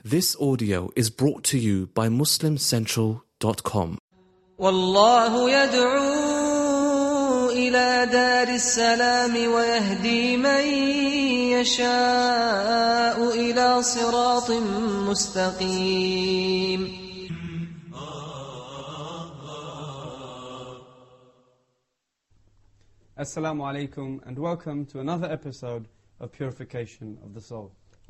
This audio is brought to you by MuslimCentral.com. والله يدعو إلى دار السلام ويهدي من يشاء إلى صراط مستقيم. Assalamu alaikum and welcome to another episode of Purification of the Soul.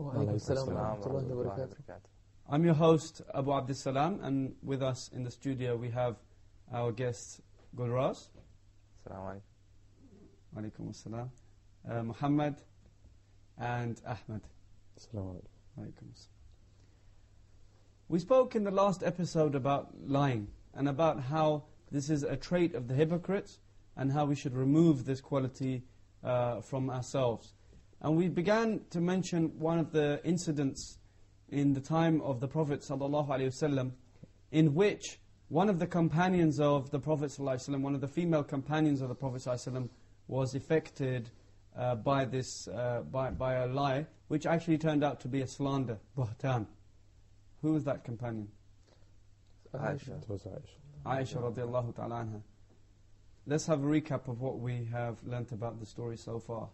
I'm your host Abu Abdus Salam, and with us in the studio we have our guests Gulraz. Assalamu alaikum. Assalam. Muhammad and Ahmed. Assalamu alaikum. We spoke in the last episode about lying and about how this is a trait of the hypocrites and how we should remove this quality from ourselves. And we began to mention one of the incidents in the time of the Prophet ﷺ, in which one of the companions of the Prophet ﷺ, one of the female companions of the Prophet ﷺ, was affected by a lie, which actually turned out to be a slander, buhtan. Who was that companion? Aisha. It was Aisha. Aisha radiallahu ta'ala anha. Let's have a recap of what we have learnt about the story so far.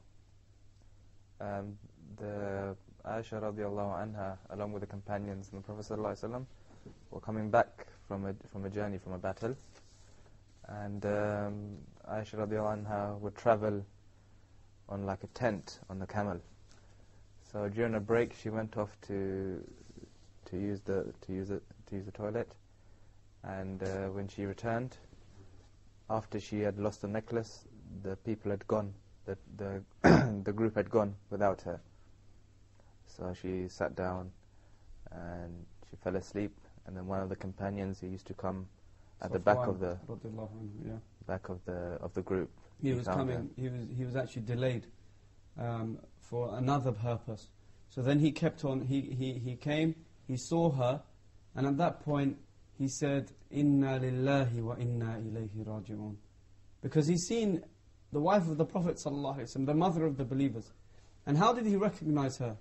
The Aisha radiallahu anha, along with the companions and the Prophet ﷺ, were coming back from a journey, from a battle. And Aisha radiallahu anha would travel on like a tent on the camel. So during a break, she went off to use the toilet. And when she returned, after she had lost the necklace, the people had gone. The group had gone without her. So she sat down and she fell asleep. And then one of the companions who used to come at the back of the group. He was coming. He was actually delayed for another purpose. So then he kept on. He came. He saw her, and at that point he said, "Inna lillahi wa inna ilayhi raji'un," because he's seen the wife of the Prophet ﷺ, the mother of the believers. And how did he recognize her?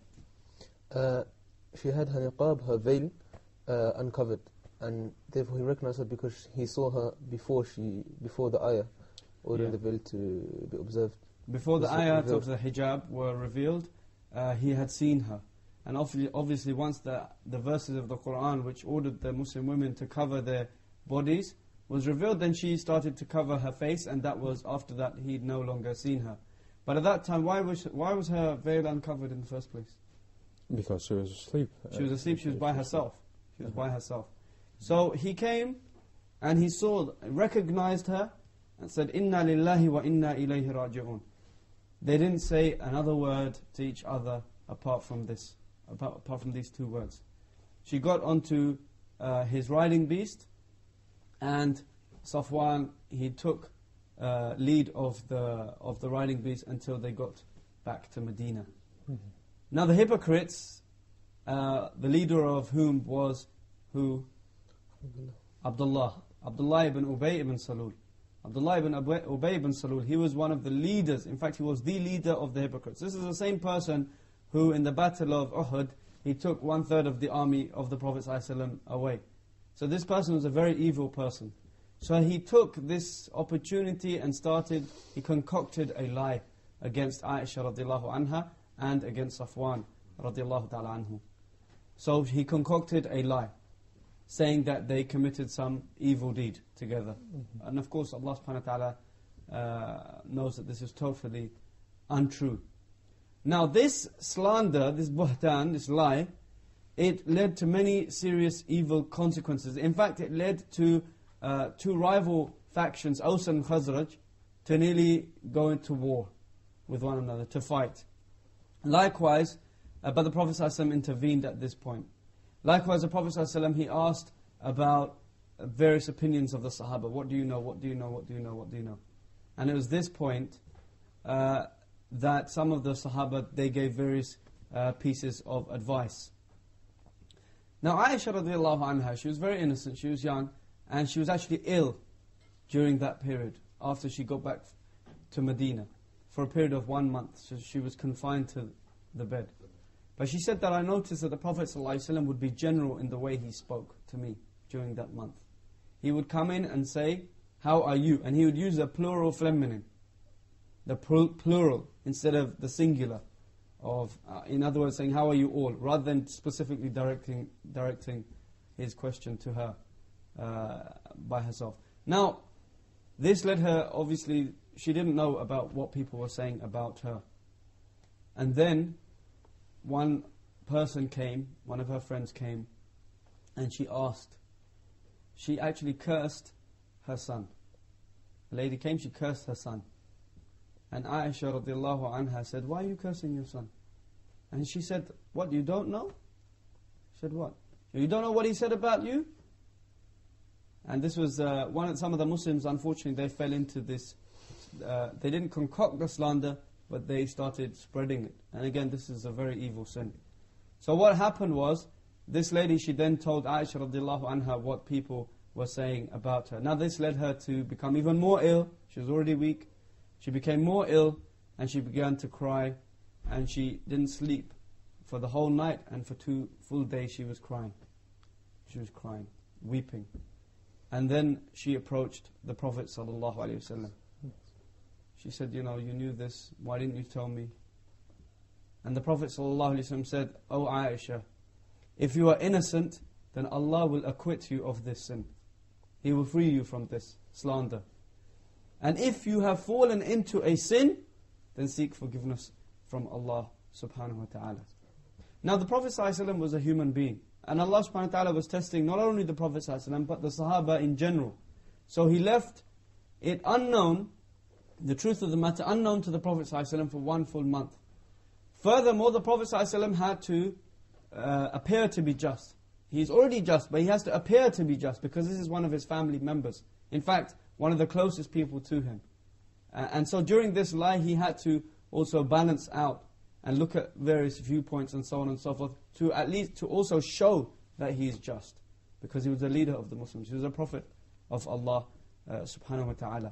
She had her niqab, her veil, uncovered, and therefore he recognized her because he saw her before the ayah ordering the veil to be observed. Before the ayat of the hijab were revealed, he had seen her. And obviously once the verses of the Qur'an which ordered the Muslim women to cover their bodies was revealed, then she started to cover her face, and that was after that he'd no longer seen her. But at that time, why was her veil uncovered in the first place? Because she was asleep. She was asleep, she was by herself. She was by herself. So he came and he recognized her and said, "Inna lillahi wa inna ilayhi raji'un." They didn't say another word to each other apart from these two words. She got onto his riding beast, and Safwan, he took lead of the riding beast until they got back to Medina. Mm-hmm. Now the hypocrites, the leader of whom was who? Abdullah ibn Ubay ibn Salul. Abdullah ibn Ubay ibn Salul, he was one of the leaders. In fact, he was the leader of the hypocrites. This is the same person who in the battle of Uhud, he took 1/3 of the army of the Prophet ﷺ away. So this person was a very evil person. So he took this opportunity and he concocted a lie against Aisha radiallahu anha and against Safwan radiallahu ta'ala anhu. So he concocted a lie, saying that they committed some evil deed together. Mm-hmm. And of course Allah subhanahu wa ta'ala knows that this is totally untrue. Now this slander, this buhtan, this lie, it led to many serious evil consequences. In fact, it led to two rival factions, Aws and Khazraj, to nearly go into war with one another, to fight. Likewise, but the Prophet ﷺ intervened at this point. Likewise, the Prophet ﷺ, he asked about various opinions of the Sahaba. What do you know? What do you know? What do you know? What do you know? And it was this point that some of the Sahaba, they gave various pieces of advice. Now Aisha radiallahu anha, she was very innocent, she was young, and she was actually ill during that period, after she got back to Medina, for a period of 1 month. So she was confined to the bed. But she said that I noticed that the Prophet ﷺ would be general in the way he spoke to me during that month. He would come in and say, how are you? And he would use the plural feminine, the plural instead of the singular. In other words, saying, how are you all? Rather than specifically directing his question to her by herself. Now, this led her, obviously, she didn't know about what people were saying about her. And then, one person came, one of her friends came, and she asked. She actually cursed her son. A lady came, she cursed her son. And Aisha radiallahu anha said, why are you cursing your son? And she said, what, you don't know? She said, what? You don't know what he said about you? And this was, some of the Muslims, unfortunately, they fell into this, they didn't concoct the slander, but they started spreading it. And again, this is a very evil sin. So what happened was, this lady, she then told Aisha radiallahu anha what people were saying about her. Now this led her to become even more ill. She was already weak. She became more ill, and she began to cry, and she didn't sleep for the whole night, and for 2 full days she was crying. She was crying, weeping. And then she approached the Prophet ﷺ. She said, you knew this, why didn't you tell me? And the Prophet ﷺ said, O Aisha, if you are innocent, then Allah will acquit you of this sin. He will free you from this slander. And if you have fallen into a sin, then seek forgiveness from Allah subhanahu wa ta'ala. Now the Prophet ﷺ was a human being. And Allah subhanahu wa ta'ala was testing not only the Prophet ﷺ, but the Sahaba in general. So He left it unknown, the truth of the matter unknown to the Prophet ﷺ for 1 full month. Furthermore, the Prophet ﷺ had to appear to be just. He's already just, but he has to appear to be just, because this is one of his family members. In fact, one of the closest people to him. And so during this lie, he had to also balance out and look at various viewpoints and so on and so forth, to at least to also show that he is just, because he was the leader of the Muslims. He was a prophet of Allah subhanahu wa ta'ala.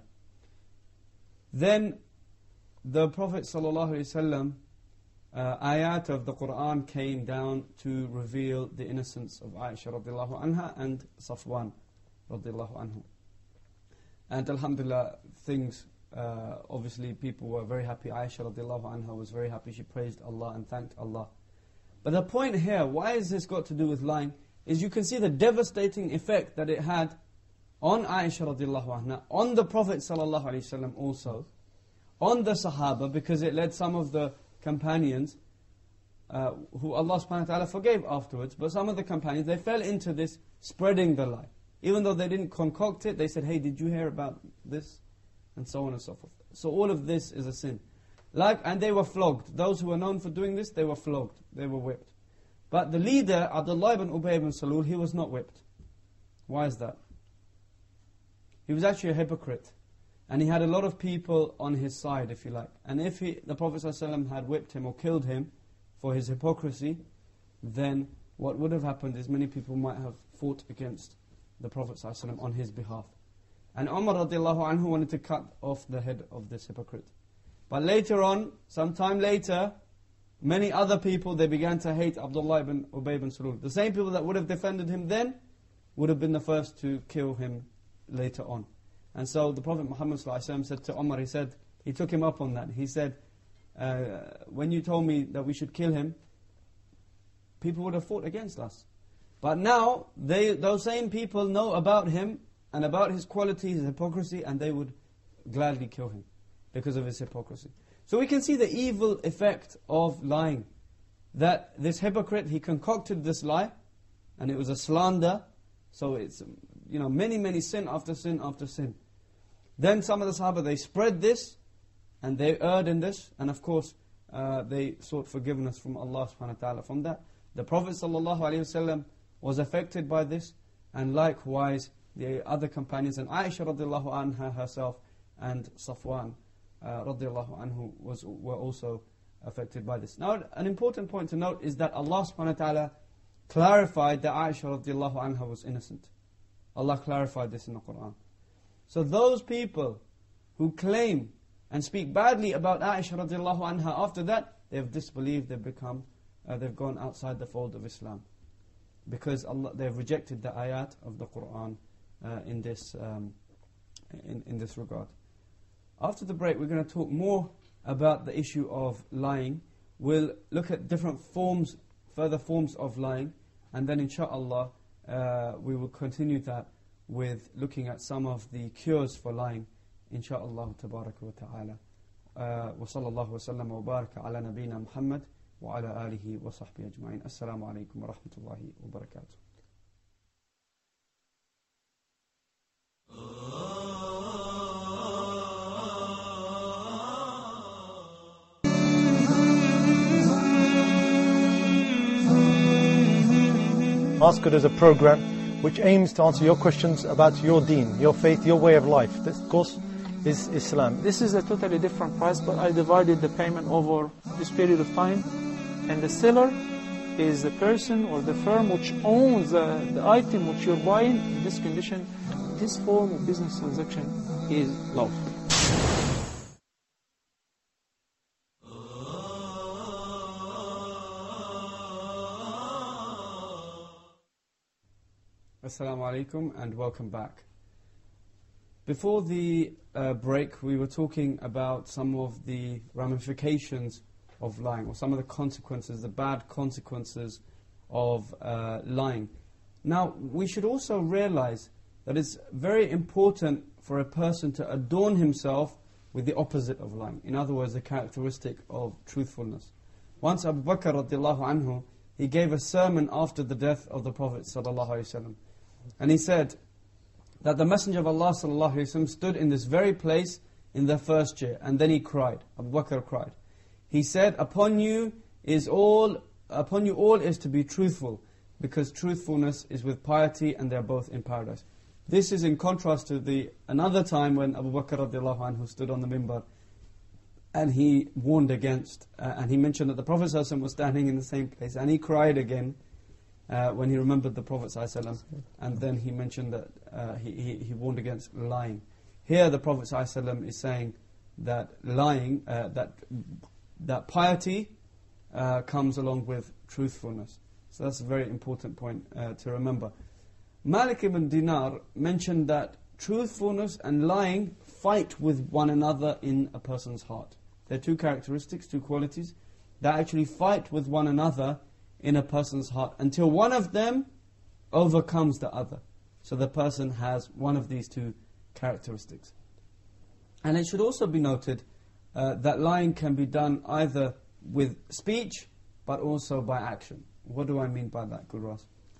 Then the Prophet ﷺ, ayat of the Qur'an came down to reveal the innocence of Aisha radiallahu anha and Safwan radiallahu anhu. And alhamdulillah, things, obviously people were very happy. Aisha radiallahu anha was very happy. She praised Allah and thanked Allah. But the point here, why has this got to do with lying, is you can see the devastating effect that it had on Aisha radiallahu anha, on the Prophet sallallahu alaihi wasallam also, on the Sahaba, because it led some of the companions, who Allah subhanahu wa ta'ala forgave afterwards, but some of the companions, they fell into this spreading the lie. Even though they didn't concoct it, they said, hey, did you hear about this? And so on and so forth. So all of this is a sin. And they were flogged. Those who were known for doing this, they were flogged. They were whipped. But the leader, Abdullah ibn Ubay ibn Salul, he was not whipped. Why is that? He was actually a hypocrite. And he had a lot of people on his side, if you like. And if the Prophet ﷺ had whipped him or killed him for his hypocrisy, then what would have happened is many people might have fought against the Prophet ﷺ on his behalf. And Umar radiallahu anhu wanted to cut off the head of this hypocrite. But later on, sometime later, many other people, they began to hate Abdullah ibn Ubay ibn Salul. The same people that would have defended him then, would have been the first to kill him later on. And so the Prophet Muhammad ﷺ said to Umar, he took him up on that. He said, when you told me that we should kill him, people would have fought against us. But now, those same people know about him and about his quality, his hypocrisy, and they would gladly kill him because of his hypocrisy. So we can see the evil effect of lying. That this hypocrite, he concocted this lie, and it was a slander. So it's, many sin after sin after sin. Then some of the Sahaba, they spread this, and they erred in this, and of course, they sought forgiveness from Allah subhanahu wa ta'ala from that. The Prophet sallallahu alaihi wasallam was affected by this, and likewise the other companions, and Aisha radiallahu anha herself, and Safwan radiallahu anhu were also affected by this. Now, an important point to note is that Allah subhanahu wa ta'ala clarified that Aisha radiallahu anha was innocent. Allah clarified this in the Qur'an. So those people who claim and speak badly about Aisha radiallahu anha, after that, they have disbelieved, they've become they've gone outside the fold of Islam. Because they've rejected the ayat of the Qur'an in this regard. After the break, we're going to talk more about the issue of lying. We'll look at different forms, further forms of lying, and then inshaAllah we will continue that with looking at some of the cures for lying, inshaAllah tabaraka wa ta'ala. وصلى الله وسلم وبارك على نبينا محمد وعلى آله وصحبه أجمعين. السلام عليكم ورحمة الله وبركاته. Ask Good is a program which aims to answer your questions about your deen, your faith, your way of life. This, of course, is Islam. This is a totally different price, but I divided the payment over this period of time. And the seller is the person or the firm which owns the item which you're buying. In this condition, this form of business transaction is lawful. Assalamu alaikum and welcome back. Before the break, we were talking about some of the ramifications of lying, or some of the consequences, the bad consequences of lying. Now, we should also realize that it's very important for a person to adorn himself with the opposite of lying. In other words, the characteristic of truthfulness. Once Abu Bakr radiallahu anhu, he gave a sermon after the death of the Prophet sallallahu alaihi wasallam. And he said that the Messenger of Allah sallallahu alaihi wasallam stood in this very place in the first year, and then he cried. Abu Bakr cried. He said, upon you all is to be truthful, because truthfulness is with piety, and they are both in paradise. This is in contrast to another time when Abu Bakr radiallahu anhu stood on the minbar, and he warned against, and he mentioned that the Prophet sallallahu alaihi wasallam was standing in the same place, and he cried again when he remembered the Prophet sallallahu alaihi wasallam, and then he mentioned that he warned against lying. Here the Prophet sallallahu alaihi wasallam is saying that lying, that piety comes along with truthfulness. So that's a very important point to remember. Malik ibn Dinar mentioned that truthfulness and lying fight with one another in a person's heart. They're two characteristics, two qualities that actually fight with one another in a person's heart until one of them overcomes the other. So the person has one of these two characteristics. And it should also be noted that lying can be done either with speech but also by action. What do I mean by that, Gurras?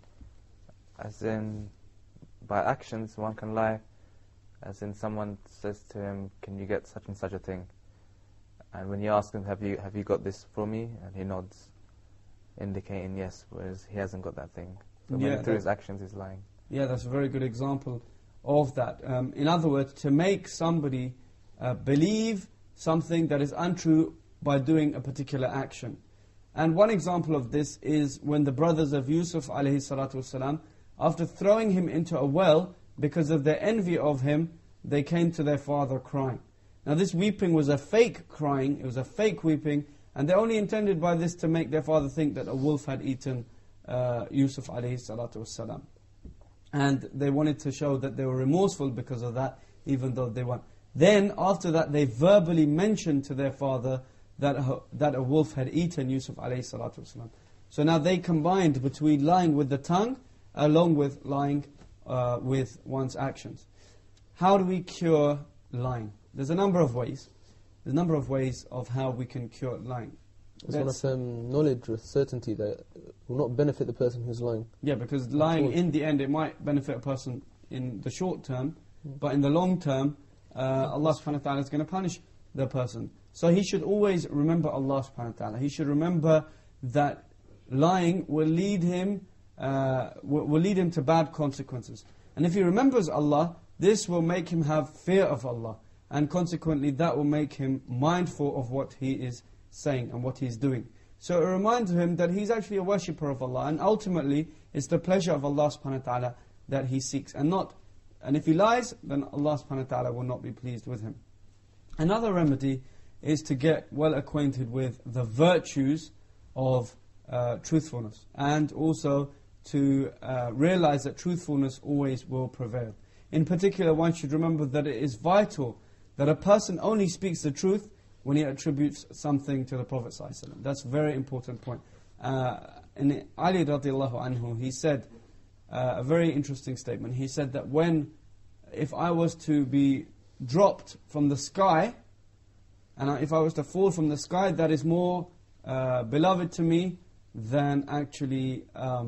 As in, by actions one can lie. As in, someone says to him, can you get such and such a thing? And when you ask him, have you got this for me? And he nods, indicating yes, whereas he hasn't got that thing. So through his actions he's lying. Yeah, that's a very good example of that. In other words, to make somebody believe something that is untrue by doing a particular action. And one example of this is when the brothers of Yusuf alayhi salatu wasalam, after throwing him into a well, because of their envy of him, they came to their father crying. Now this weeping was a fake crying, it was a fake weeping, and they only intended by this to make their father think that a wolf had eaten Yusuf alayhi salatu wasalam. And they wanted to show that they were remorseful because of that, even though they weren't. Then, after that, they verbally mentioned to their father that a wolf had eaten Yusuf alayhi salatu wasalam. So now they combined between lying with the tongue, along with lying with one's actions. How do we cure lying? There's a number of ways. There's a number of ways of how we can cure lying. It's one of them knowledge with certainty that will not benefit the person who's lying. Yeah, because lying, in the end, it might benefit a person in the short term, but in the long term, Allah subhanahu wa ta'ala is going to punish the person. So he should always remember Allah subhanahu wa ta'ala. He should remember that lying will lead him to bad consequences. And if he remembers Allah, this will make him have fear of Allah. And consequently, that will make him mindful of what he is saying and what he's doing. So it reminds him that he's actually a worshipper of Allah, and ultimately it's the pleasure of Allah subhanahu wa ta'ala that he seeks, and if he lies, then Allah subhanahu wa ta'ala will not be pleased with him. Another remedy is to get well acquainted with the virtues of truthfulness, and also to realize that truthfulness always will prevail. In particular, one should remember that it is vital that a person only speaks the truth when he attributes something to the Prophet ﷺ. That's a very important point. In Ali radiallahu anhu, he said a very interesting statement. He said that if I was to be dropped from the sky, and if I was to fall from the sky, that is more beloved to me than actually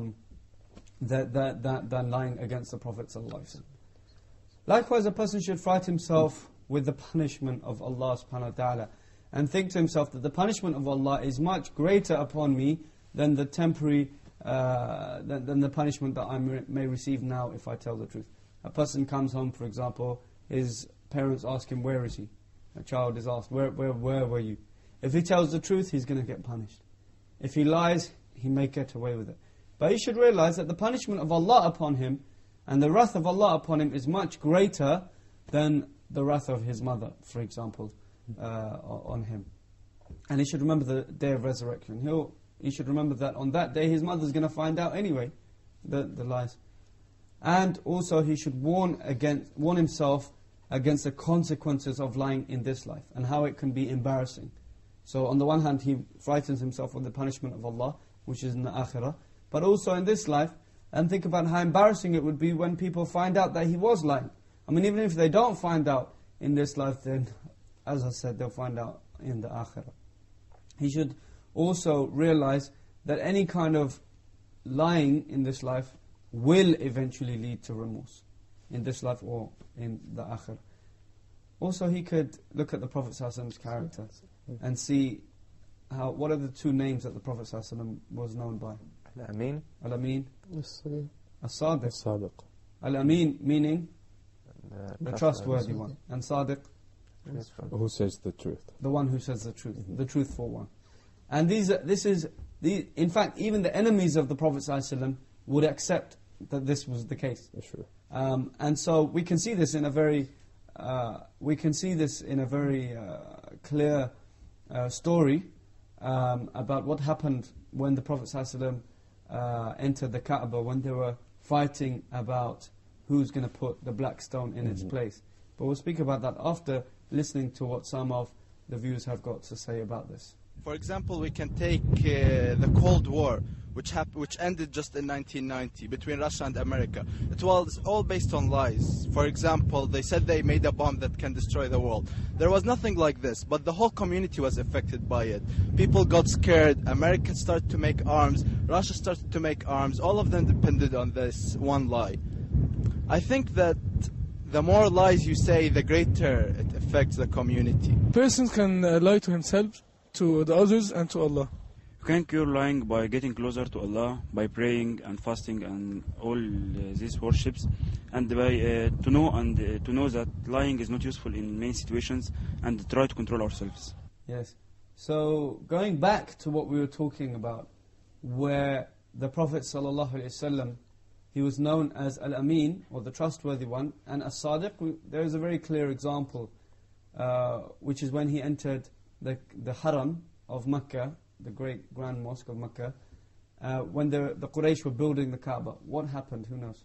than lying against the Prophet ﷺ. Likewise, a person should frighten himself with the punishment of Allah subhanahu wa ta'ala, and think to himself that the punishment of Allah is much greater upon me than the temporary, than the punishment that I may receive now if I tell the truth. A person comes home, for example, his parents ask him, where is he? A child is asked, where were you? If he tells the truth, he's going to get punished. If he lies, he may get away with it. But he should realize that the punishment of Allah upon him and the wrath of Allah upon him is much greater than the wrath of his mother, for example, on him. And he should remember the day of resurrection. He should remember that on that day his mother's going to find out anyway, the lies. And also he should warn himself against the consequences of lying in this life and how it can be embarrassing. So on the one hand, he frightens himself with the punishment of Allah, which is in the akhirah, but also in this life, and think about how embarrassing it would be when people find out that he was lying. I mean, even if they don't find out in this life, then, as I said, they'll find out in the akhirah. He should also realize that any kind of lying in this life will eventually lead to remorse, in this life or in the akhirah. Also, he could look at the Prophet ﷺ's character and see what are the two names that the Prophet ﷺ was known by. Al-Amin. Al-Amin. As-Sadiq. As-Sadiq. Al-Amin meaning the trustworthy one. And Sadiq, who says the truth. the one who says the truth, the truthful one. And in fact, even the enemies of the Prophet ﷺ would accept that this was the case. Sure. And so we can see this in a very clear story about what happened when the Prophet ﷺ entered the Kaaba, when they were fighting about who's going to put the black stone in its place. But we'll speak about that after listening to what some of the viewers have got to say about this. For example, we can take the Cold War, which ended just in 1990 between Russia and America. It was all based on lies. For example, they said they made a bomb that can destroy the world. There was nothing like this, but the whole community was affected by it. People got scared. America started to make arms. Russia started to make arms. All of them depended on this one lie. I think that the more lies you say, the greater it affects the community. Persons can lie to himself, to the others, and to Allah. You can cure lying by getting closer to Allah, by praying and fasting and all these worships, and by to know that lying is not useful in many situations, and try to control ourselves. Yes. So going back to what we were talking about, where the Prophet ﷺ, he was known as Al-Amin, or the trustworthy one, and As-Sadiq. There is a very clear example, which is when he entered the Haram of Mecca, the great grand mosque of Mecca, when the Quraysh were building the Kaaba. What happened? Who knows?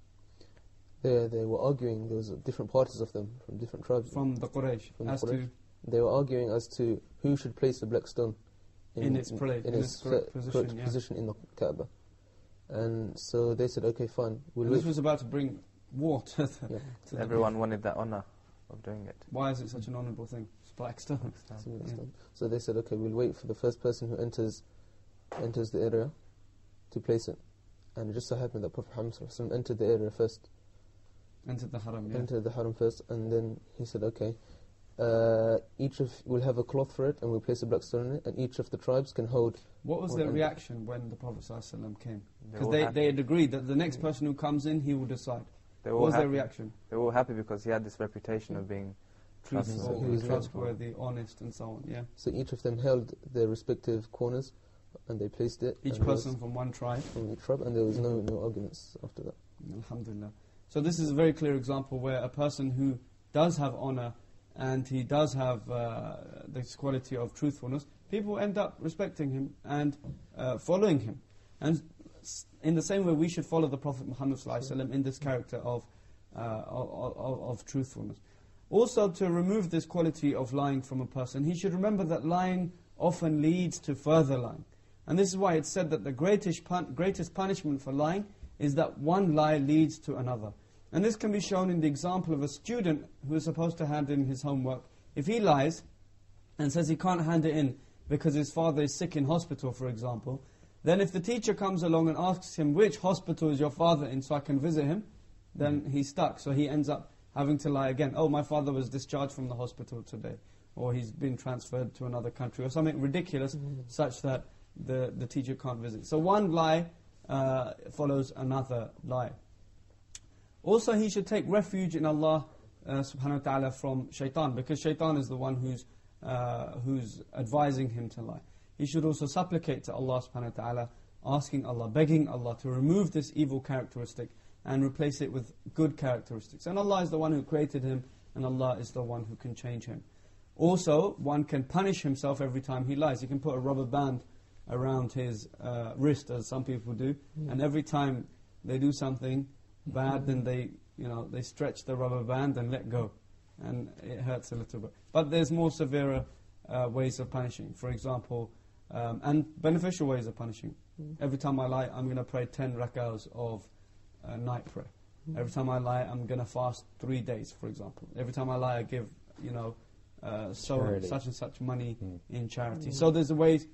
They were arguing. There was different parties of them from different tribes. From the Quraysh. They were arguing as to who should place the black stone in its correct position in the Kaaba. And so they said, okay, fine. This was about to bring war to Everyone wanted that honor of doing it. Why is it such an honourable thing? It's black stone. So they said, okay, we'll wait for the first person who enters the area to place it. And it just so happened that Prophet Muhammad entered the area first. Entered the Haram, yeah. Entered the Haram first, and then he said, okay, we'll have a cloth for it, and we'll place a black stone in it, and each of the tribes can hold... What was their reaction when the Prophet ﷺ came? Because they had agreed that the next person who comes in, he will decide. What was their reaction? They were all happy because he had this reputation of being trustworthy, honest, and so on, yeah. So each of them held their respective corners, and they placed it. Each person from one tribe? From each tribe, and there was no arguments after that. Alhamdulillah. So this is a very clear example where a person who does have honor and he does have this quality of truthfulness, people end up respecting him and following him. And in the same way, we should follow the Prophet Muhammad ﷺ in this character of truthfulness. Also, to remove this quality of lying from a person, he should remember that lying often leads to further lying. And this is why it's said that the greatest punishment for lying is that one lie leads to another. And this can be shown in the example of a student who is supposed to hand in his homework. If he lies and says he can't hand it in because his father is sick in hospital, for example, then if the teacher comes along and asks him, which hospital is your father in so I can visit him, then he's stuck. So he ends up having to lie again. Oh, my father was discharged from the hospital today. Or he's been transferred to another country. Or something ridiculous such that the teacher can't visit. So one lie follows another lie. Also, he should take refuge in Allah subhanahu wa ta'ala from shaitan, because shaitan is the one who's advising him to lie. He should also supplicate to Allah subhanahu wa ta'ala, asking Allah, begging Allah to remove this evil characteristic and replace it with good characteristics. And Allah is the one who created him, and Allah is the one who can change him. Also, one can punish himself every time he lies. He can put a rubber band around his wrist, as some people do, and every time they do something bad, then they stretch the rubber band and let go, and it hurts a little bit. But there's more severe ways of punishing. For example, and beneficial ways of punishing. Every time I lie, I'm going to pray 10 rak'ahs of night prayer. Every time I lie, I'm going to fast 3 days, for example. Every time I lie, I give, such and such money in charity. So there's ways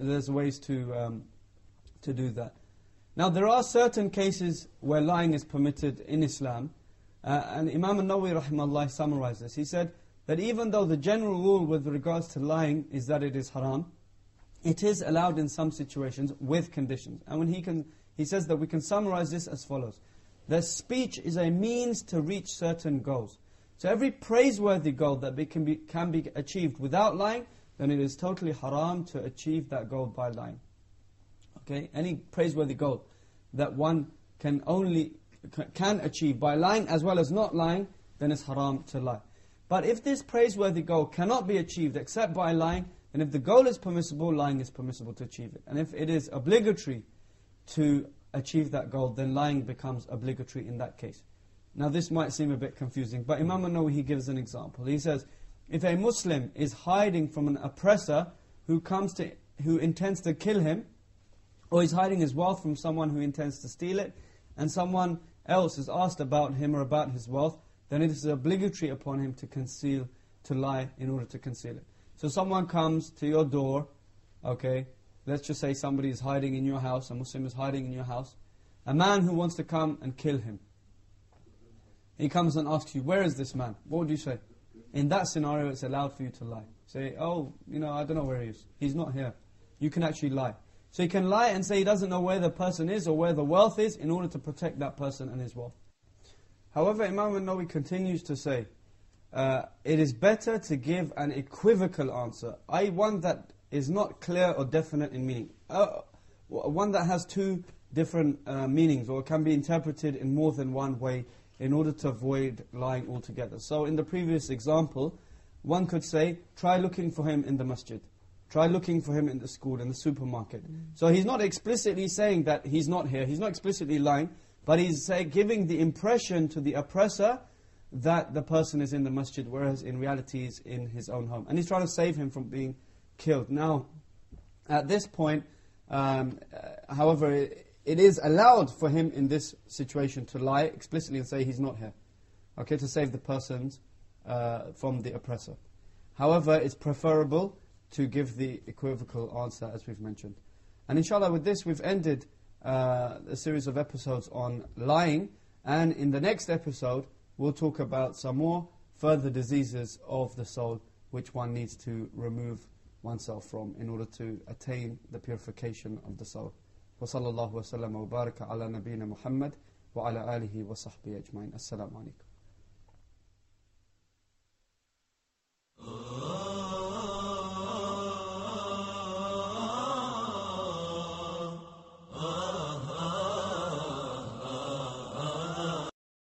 to do that. Now, there are certain cases where lying is permitted in Islam, and Imam al-Nawawi rahimahullah summarized this. He said that even though the general rule with regards to lying is that it is haram, it is allowed in some situations with conditions. And when he says that we can summarize this as follows: that speech is a means to reach certain goals. So every praiseworthy goal that can be achieved without lying, then it is totally haram to achieve that goal by lying. Okay, any praiseworthy goal that one can achieve by lying as well as not lying, then it's haram to lie. But if this praiseworthy goal cannot be achieved except by lying, then if the goal is permissible, lying is permissible to achieve it. And if it is obligatory to achieve that goal, then lying becomes obligatory in that case. Now this might seem a bit confusing, but Imam al-Nawawi, he gives an example. He says, if a Muslim is hiding from an oppressor who intends to kill him, or he's hiding his wealth from someone who intends to steal it, and someone else is asked about him or about his wealth, then it is obligatory upon him to lie in order to conceal it. So someone comes to your door, okay, let's just say somebody is hiding in your house, a Muslim is hiding in your house, a man who wants to come and kill him. He comes and asks you, where is this man? What would you say? In that scenario, it's allowed for you to lie. Say, oh, I don't know where he is. He's not here. You can actually lie. So he can lie and say he doesn't know where the person is or where the wealth is in order to protect that person and his wealth. However, Imam al-Nawawi continues to say, it is better to give an equivocal answer, i.e. one that is not clear or definite in meaning. One that has two different meanings or can be interpreted in more than one way in order to avoid lying altogether. So in the previous example, one could say, try looking for him in the masjid. Try looking for him in the school, in the supermarket. So he's not explicitly saying that he's not here. He's not explicitly lying, but he's giving the impression to the oppressor that the person is in the masjid, whereas in reality he's in his own home. And he's trying to save him from being killed. Now, at this point, however, it is allowed for him in this situation to lie explicitly and say he's not here. Okay, to save the persons from the oppressor. However, it's preferable to give the equivocal answer as we've mentioned. And inshallah, with this we've ended a series of episodes on lying, and in the next episode we'll talk about some more further diseases of the soul which one needs to remove oneself from in order to attain the purification of the soul. وصلى الله وسلم وبارك على نبينا محمد وعلى آله وصحبه أجمعين. السلام عليكم.